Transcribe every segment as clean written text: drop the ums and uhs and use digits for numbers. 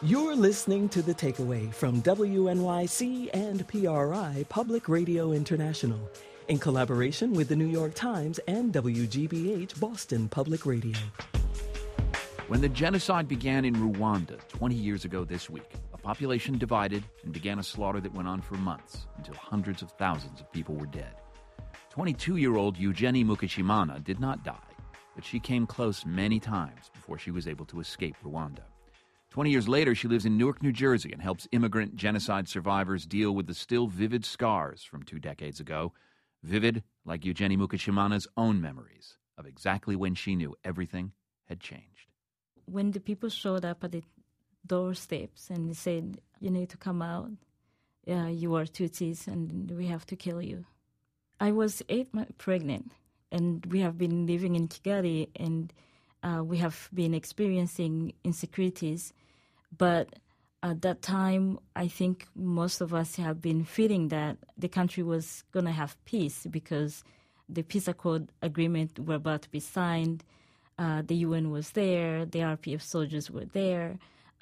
You're listening to The Takeaway from WNYC and PRI Public Radio International in collaboration with the New York Times and WGBH Boston Public Radio. When the genocide began in Rwanda 20 years ago this week, a population divided and began a slaughter that went on for months until hundreds of thousands of people were dead. 22-year-old Eugenie Mukeshimana did not die, but she came close many times before she was able to escape Rwanda. 20 years later, she lives in Newark, New Jersey, and helps immigrant genocide survivors deal with the still vivid scars from 2 decades ago. Vivid, like Eugenie Mukeshimana's own memories of exactly when she knew everything had changed. When the people showed up at the doorsteps and they said, "You need to come out, you are Tutsis and we have to kill you." I was 8 months pregnant, and we have been living in Kigali, and we have been experiencing insecurities. But at that time, I think most of us have been feeling that the country was going to have peace because the peace accord agreement were about to be signed. The UN was there. The RPF soldiers were there.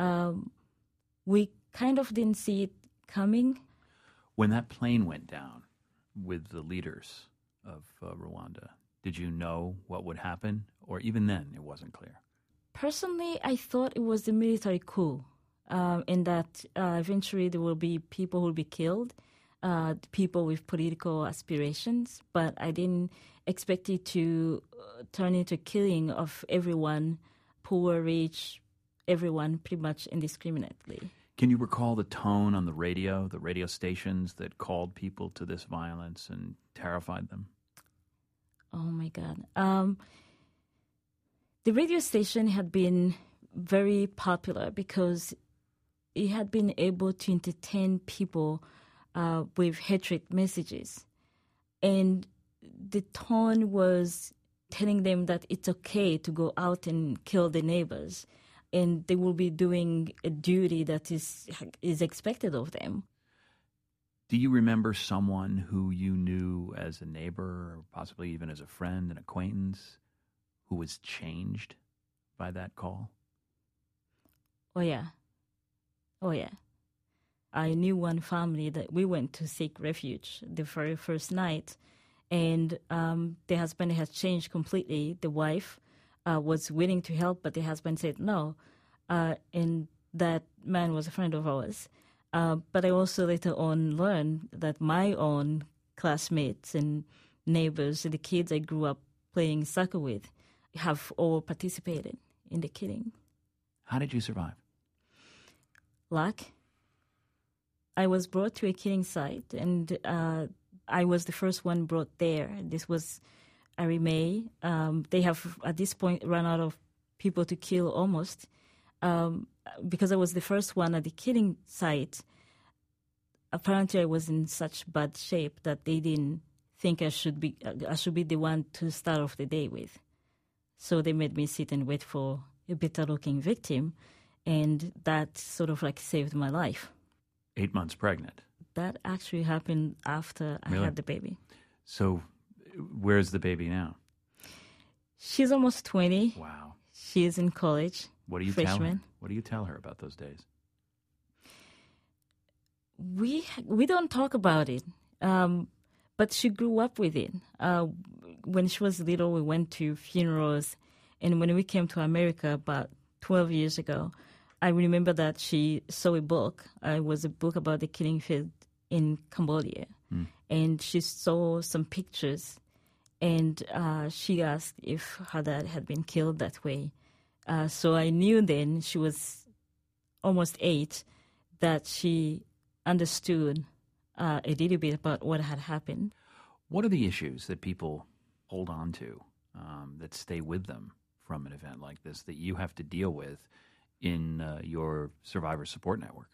We kind of didn't see it coming. When that plane went down with the leaders of Rwanda, did you know what would happen? Or even then, it wasn't clear? Personally, I thought it was a military coup, and that eventually there will be people who will be killed, people with political aspirations. But I didn't expect it to turn into killing of everyone, poor, rich, everyone, pretty much indiscriminately. Can you recall the tone on the radio stations that called people to this violence and terrified them? Oh, my God. The radio station had been very popular because it had been able to entertain people with hatred messages. And the tone was telling them that it's okay to go out and kill the neighbors, and they will be doing a duty that is expected of them. Do you remember someone who you knew as a neighbor or possibly even as a friend, an acquaintance, who was changed by that call? Oh, yeah. I knew one family that we went to seek refuge the very first night, and the husband has changed completely. The wife was willing to help, but the husband said no, and that man was a friend of ours. But I also later on learned that my own classmates and neighbors, the kids I grew up playing soccer with, have all participated in the killing. How did you survive? Luck. I was brought to a killing site, and I was the first one brought there. This was Arimay. They have, at this point, run out of people to kill almost. Because I was the first one at the killing site, apparently I was in such bad shape that they didn't think I should be the one to start off the day with. So they made me sit and wait for a better-looking victim, and that sort of like saved my life. 8 months pregnant. That actually happened after I had the baby. So where's the baby now? She's almost 20. Wow. She's in college. What do you tell her? What do you tell her about those days? We don't talk about it, but she grew up with it. When she was little, we went to funerals, and when we came to America about 12 years ago, I remember that she saw a book. It was a book about the killing field in Cambodia, and she saw some pictures, and she asked if her dad had been killed that way. So I knew then, she was almost 8, that she understood a little bit about what had happened. What are the issues that people hold on to that stay with them from an event like this that you have to deal with in your survivor support network?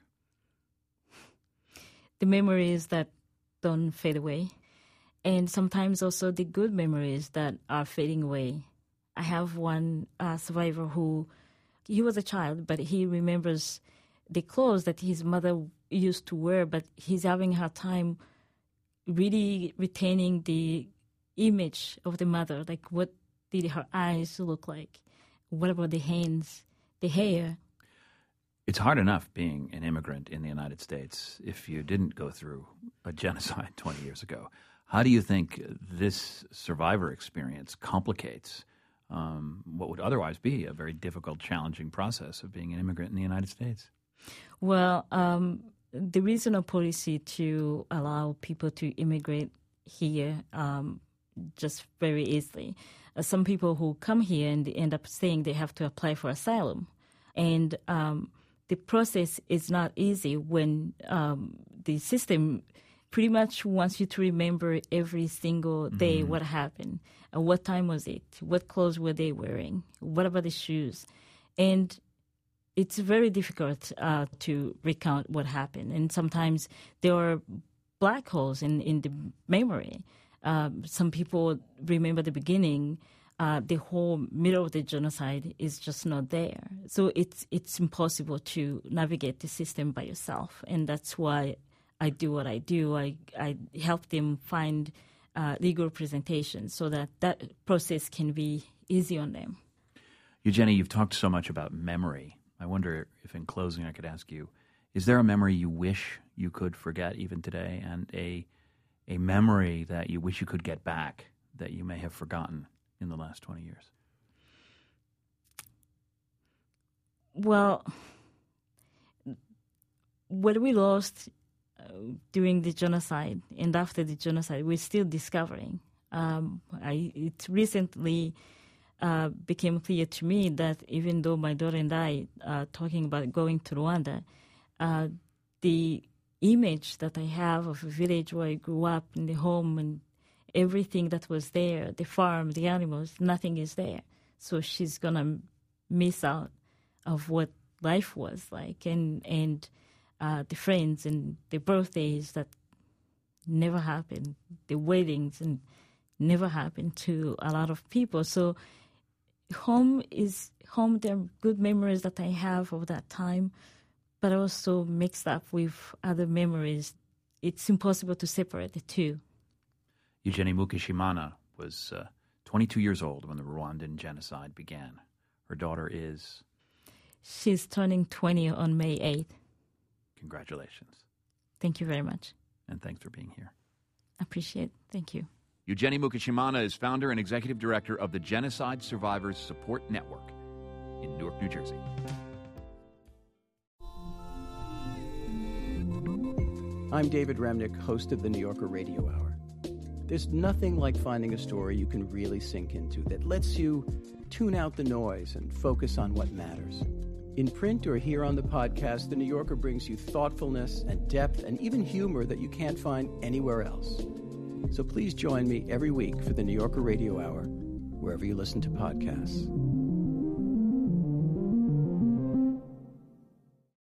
The memories that don't fade away, and sometimes also the good memories that are fading away. I have one survivor who, he was a child, but he remembers the clothes that his mother used to wear, but he's having a hard time really retaining the image of the mother. Like, what did her eyes look like? What about the hands, the hair? It's hard enough being an immigrant in the United States if you didn't go through a genocide 20 years ago. How do you think this survivor experience complicates what would otherwise be a very difficult, challenging process of being an immigrant in the United States? Well, the regional policy to allow people to immigrate here just very easily. Some people who come here and they end up saying they have to apply for asylum. And the process is not easy when the system pretty much wants you to remember every single day what happened. What time was it? What clothes were they wearing? What about the shoes? And it's very difficult to recount what happened. And sometimes there are black holes in the memory. Some people remember the beginning. The whole middle of the genocide is just not there. So it's impossible to navigate the system by yourself. And that's why I do what I do. I help them find legal representation so that process can be easy on them. Eugenie, you've talked so much about memory. I wonder if in closing I could ask you, is there a memory you wish you could forget even today, and a memory that you wish you could get back that you may have forgotten in the last 20 years? Well, what we lost during the genocide and after the genocide, we're still discovering. It recently became clear to me that even though my daughter and I are talking about going to Rwanda, the image that I have of a village where I grew up, in the home and everything that was there, the farm, the animals, nothing is there. So she's going to miss out of what life was like and the friends and the birthdays that never happened, the weddings and never happened to a lot of people. So home is home. There are good memories that I have of that time, but also mixed up with other memories. It's impossible to separate the two. Eugenie Mukeshimana was 22 years old when the Rwandan genocide began. Her daughter is? She's turning 20 on May 8th. Congratulations. Thank you very much. And thanks for being here. Appreciate it. Thank you. Eugenie Mukeshimana is founder and executive director of the Genocide Survivors Support Network in Newark, New Jersey. I'm David Remnick, host of the New Yorker Radio Hour. There's nothing like finding a story you can really sink into that lets you tune out the noise and focus on what matters. In print or here on the podcast, The New Yorker brings you thoughtfulness and depth and even humor that you can't find anywhere else. So please join me every week for The New Yorker Radio Hour, wherever you listen to podcasts.